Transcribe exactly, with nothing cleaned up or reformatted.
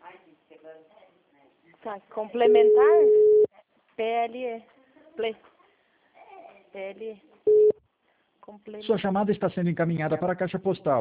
Tá, complementar, P L E, Play, P L E, complementar. Sua chamada está sendo encaminhada para a caixa postal.